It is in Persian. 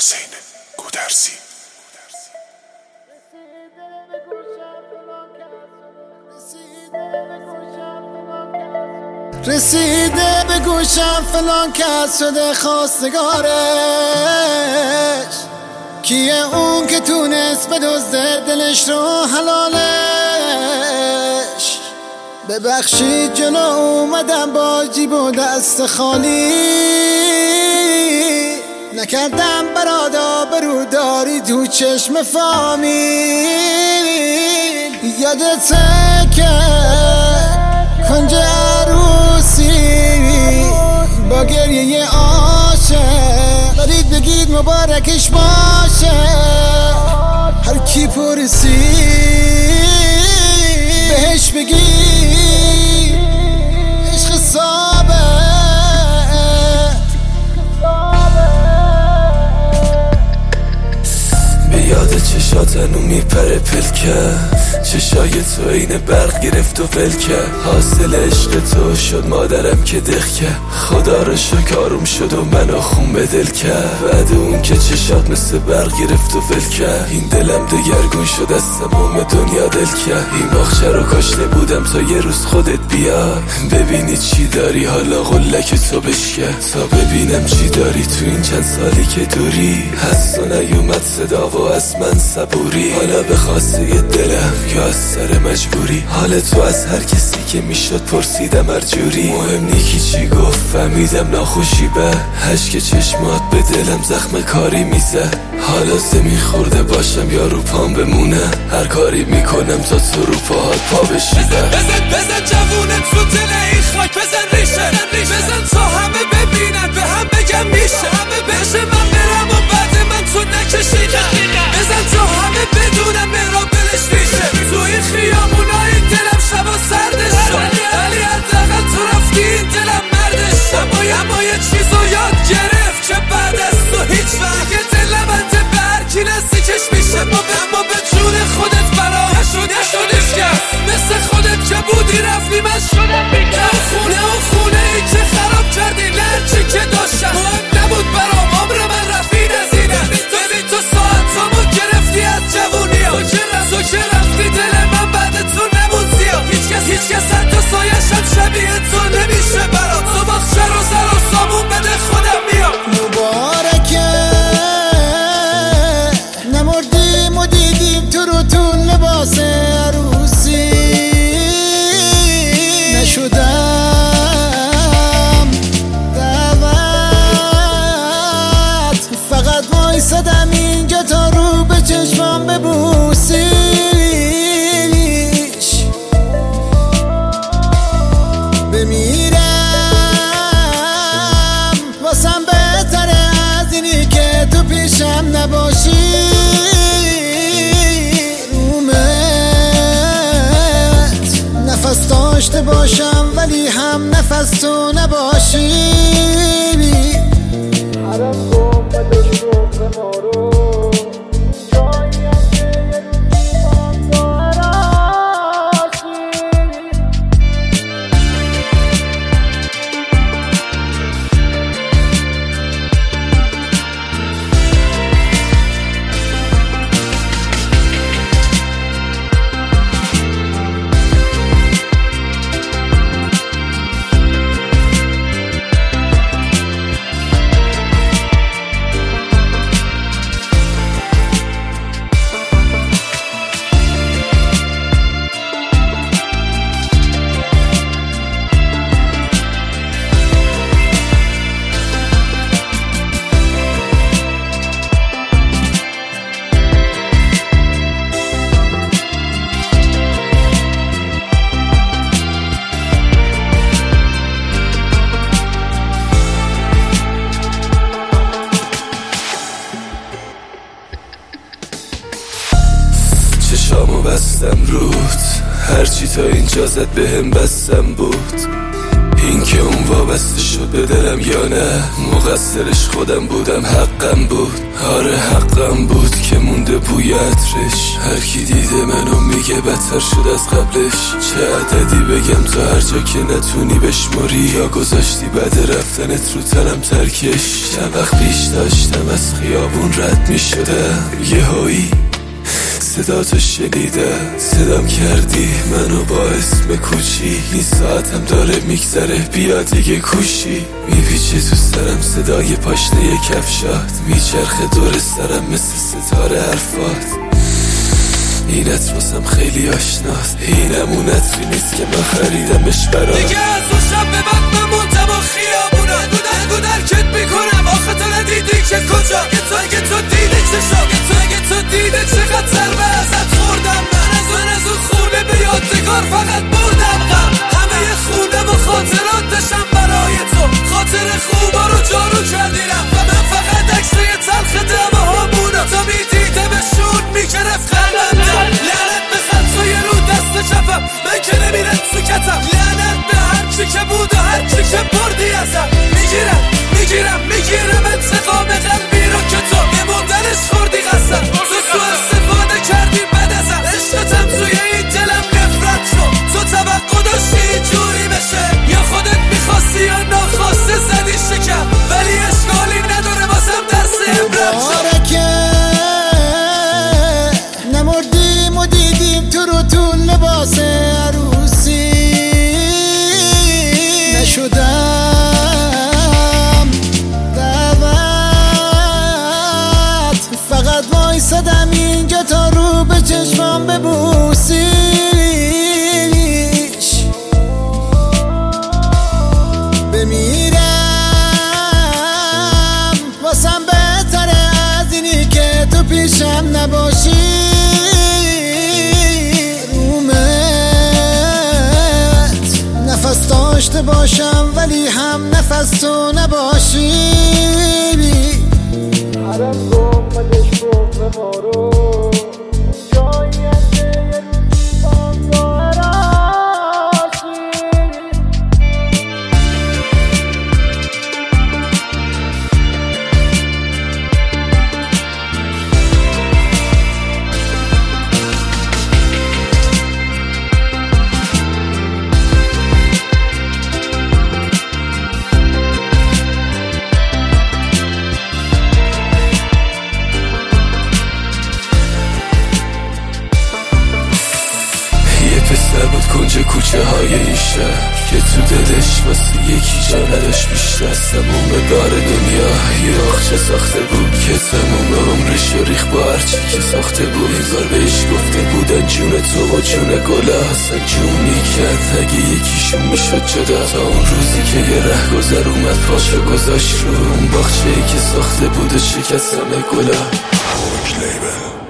حسین گودرزی. رسیده به گوشم فلان کس شده خواستگارش. کیه اون که تونست بدزده دلش رو حلالش؟ ببخشید جلو اومدم با جیب و دست خالی، نکردم برادا بروداری تو چشم فامیل. یادته که کنج عروسی با گریه عاشق برید بگید مبارکش باشه. هر کی پرسی بهش بگی عشق ثابت. به یاد چشات هنو میپره پلکه، چشای تو این برق گرفت و ول کرد. حاصل عشق تو شد مادرم که دق کرد. خدا رو شکر آروم شد و منو خون به دل کرد. بعد اون که چشات مثل برق گرفت و ول کرد، این دلم دگرگون شد از تمام دنیا دل کرد. این باغچه رو کاشته بودم تا یه روز خودت بیاد ببینی چی داری، حالا قلک تو بشکن تا ببینم چی داری. تو این چند سالی که دوری هست و نیومد صدا و از من صبوری. حالا به خواسته دلم یا از سر مجبوری، حال تو از هر کسی که میشد پرسیدم هر جوری. مهم نیکی چی گفت فهمیدم ناخوشی به هشک چشمات به دلم زخم کاری میزد. حالا زمین خورده باشم یا رو پام بمونه، هر کاری میکنم تا تو رو پاهات پا بشیده. بزن جوونه تو دل این خاک، بزن ریشه بزن تا همه ببینن به هم بگم میشه. همه بشه من برم و بعد من تو نکشیدم. بزن تا همه بدونم مرا بلش ریشه. تو این خیامونای دلم شبا سردش شد، ولی حداقل تو رفتی این دلم مردش شد. اما یه چیزو یاد گرفت که بعد از تو هیچ وقت که دلم انده به هر کی نزدیکش میشه. اما به جون خودت برا نشدش کرد، مثل خودت که بودی رفتی من شدم بیکر. خونه ای که خراب کردی لرچی که داشتم مهم نبود برام، عمر من رفی نزینم. ببین تو ساعتامو گرفتی از جوونی ها، تو که رفتی دل من بعد تو نمون زیاد. هیچ کس حتی سایشم شبیه تو نمیشه برام. تو باخچه رو سر و سامون بده خودم میام. مبارکه نمردیم و دیدیم تو رو تو لباس عروسی. نشدم دعوت، فقط وایسادم اینجا تا رو به چشمام ببوسیش. بمیرم واسم بهتره از اینی که تو پیشم نباشی. رومت نفس داشته باشم ولی هم نفس تو نباشی. حرم کن بدش رو به ما رو چشامو بستم رود، هرچی تا اینجا زد بهم بستم بود. این که اون وابسته شد به دلم یا نه، مقصرش خودم بودم، حقم بود، آره حقم بود که مونده بوی عطرش. هر کی دیده منو میگه بدتر شد از قبلش. چه عددی بگم تا هر جا که نتونی بشماری، یا گذاشتی بعد رفتنت رو تنم ترکش. چند وقت پیش داشتم از خیابون رد میشدم، یهویی صداتو شنیدم، صدام کردی منو با اسم کوچی. این ساعتم داره میگذره، بیا دیگه کوشی. میپیچه تو سرم صدای پاشنه کفشات، میچرخه دور سرم مثل ستاره حرفات. این عطر واسم خیلی آشناست، اینم اون عطری نیست که من خریدمش برات. دیگه از اون شب به بعد من موندم و خیابونا نگو درکت میکنم. آخه تو ندیدی که کجا، اگه تو دیدی چه شد، اگه تو دیده چقدر ضربه ازت خوردم. من از اون خونه به یادگار فقط بردم غم. همه خونه و خاطراتشم برای تو، خاطر خوبا رو جارو کردی رفت. و من فقط عکسای تلخ دمه هامونا تا میدیدمشون میگرفت قلبم. لعنت به خطای رو دست چپم، من که نمیره تو کتم. لعنت به هرچی که بود و هرچی که بردی ازم. میگیرم انتقام قلبی رو که تو بموندنش خوردی قسم. تو سوء استفاده کردی بد ازم، عشقتم توی این دلم نفرت شد. تو توقع داشتی اینجوری بشه، یا خودت میخواستی یا ناخواسته زدی شکم. ولی اشکالی نداره واسم درس عبرت شد. که نمردیم و دیدیم تو رو تو لباس عروسی. نشدم دعوت، فقط وایسادم اینجا تا رو به چشمام ببوسیش. بمیرم واسم بهتره از اینی که تو پیشم نباشی. رومت نفس داشته باشم ولی هم نفس تو نباشی. حرم گم مدش گم ما رو جایی هم که یه روز آنگاه راشی. پسر بود کنج کوچه های این شهر که تو دلش واسه یکی جا نداشت بیشتر. تموم دار دنیا یه آخچه ساخته بود که تموم عمرش ریخ با هرچی که ساخته بود. انگار بهش گفته بودن جون تو و جون گله اصلا جونی کرد اگه یکیشون میشد جدا. تا اون روزی که یه رهگذر اومد پاشو گذاشت رو اون باغچه‌ای که ساخته بود و شکست همه گلا.